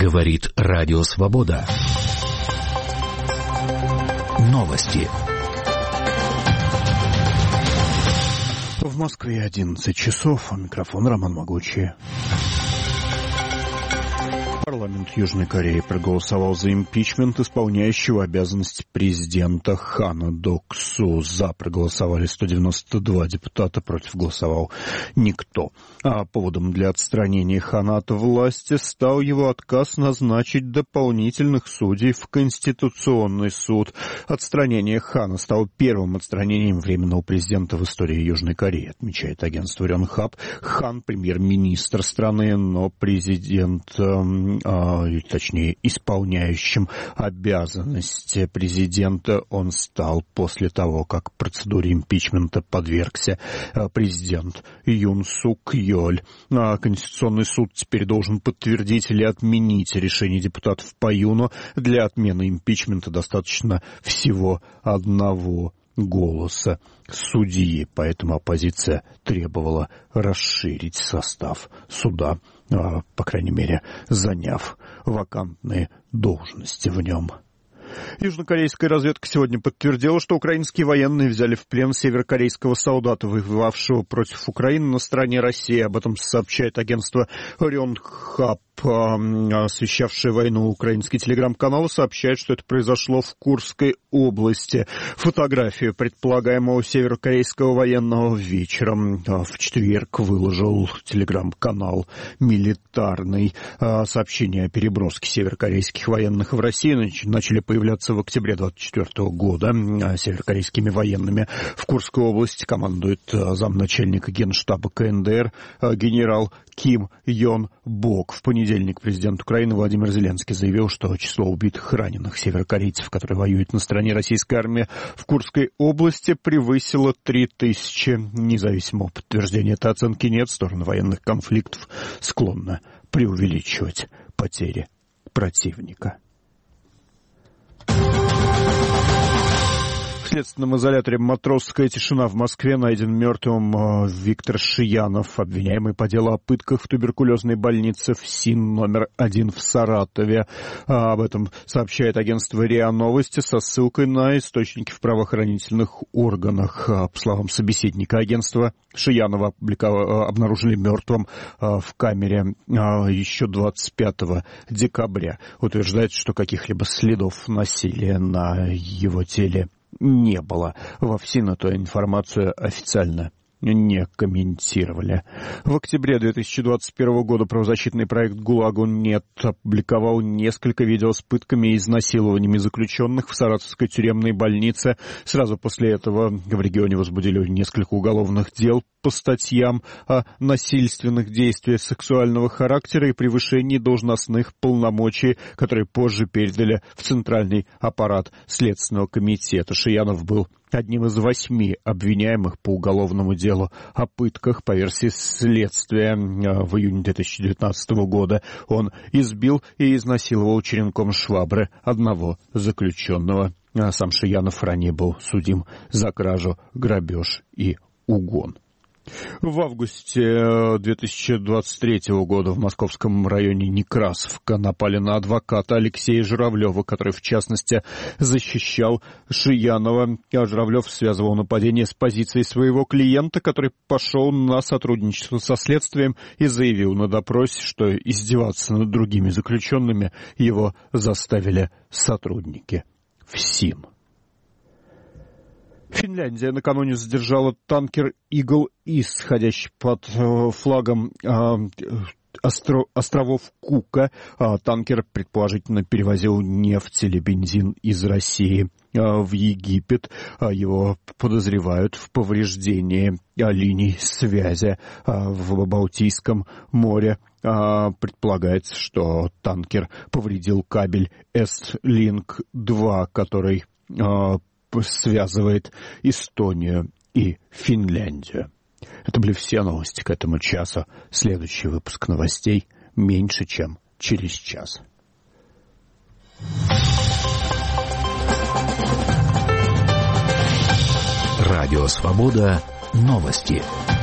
Говорит Радио Свобода. Новости. В Москве 11 часов. Микрофон Роман Могучий. Парламент Южной Кореи проголосовал за импичмент исполняющего обязанности президента Хана Док-су. За проголосовали 192 депутата, против голосовал никто. А поводом для отстранения Хана от власти стал его отказ назначить дополнительных судей в Конституционный суд. Отстранение Хана стало первым отстранением временного президента в истории Южной Кореи, отмечает агентство Рёнхап. Хан – премьер-министр страны, но президент... точнее, исполняющим обязанности президента он стал после того, как процедуре импичмента подвергся президент Юн Сук Йоль. Конституционный суд теперь должен подтвердить или отменить решение депутатов по Юну. Для отмены импичмента достаточно всего одного голоса судьи, поэтому оппозиция требовала расширить состав суда, по крайней мере, заняв вакантные должности в нем. Южнокорейская разведка сегодня подтвердила, что украинские военные взяли в плен северокорейского солдата, воевавшего против Украины на стороне России. Об этом сообщает агентство Рёнхап. Освещавшее войну украинский телеграм-канал сообщает, что это произошло в Курской области. Фотографию предполагаемого северокорейского военного вечером в четверг выложил телеграм-канал «Милитарный». Сообщения о переброске северокорейских военных в Россию начали появляться в октябре 2024 года. Северокорейскими военными в Курской области командует замначальника генштаба КНДР генерал Ким Йон Бок. В понедельник президент Украины Владимир Зеленский заявил, что число убитых и раненых северокорейцев, которые воюют на стороне российской армии в Курской области, превысило 3000. Независимого подтверждения этой оценки нет. Сторона военных конфликтов склонна преувеличивать потери противника. В следственном изоляторе «Матросская тишина» в Москве найден мертвым Виктор Шиянов, обвиняемый по делу о пытках в туберкулезной больнице ФСИН номер 1 в Саратове. Об этом сообщает агентство РИА Новости со ссылкой на источники в правоохранительных органах. По словам собеседника агентства, Шиянова обнаружили мертвым в камере еще 25 декабря. Утверждается, что каких-либо следов насилия на его теле не было. Во ФСИН эту информацию официально не комментировали. В октябре 2021 года правозащитный проект «ГУЛАГу нет» опубликовал несколько видео с пытками и изнасилованиями заключенных в Саратовской тюремной больнице. Сразу после этого в регионе возбудили несколько уголовных дел по статьям о насильственных действиях сексуального характера и превышении должностных полномочий, которые позже передали в Центральный аппарат Следственного комитета. Шиянов был одним из 8 обвиняемых по уголовному делу о пытках. По версии следствия, в июне 2019 года он избил и изнасиловал черенком швабры одного заключенного. Сам Шиянов ранее был судим за кражу, грабеж и угон. В августе 2023 года в московском районе Некрасовка напали на адвоката Алексея Журавлева, который, в частности, защищал Шиянова. Журавлев связывал нападение с позицией своего клиента, который пошел на сотрудничество со следствием и заявил на допросе, что издеваться над другими заключенными его заставили сотрудники ФСИН. Финляндия накануне задержала танкер «Игл Ис», ходящий под флагом островов Кука. Танкер, предположительно, перевозил нефть или бензин из России в Египет. Его подозревают в повреждении линий связи в Балтийском море. Предполагается, что танкер повредил кабель Эстлинк-2, который связывает Эстонию и Финляндию. Это были все новости к этому часу. Следующий выпуск новостей меньше, чем через час. Радио Свобода. Новости.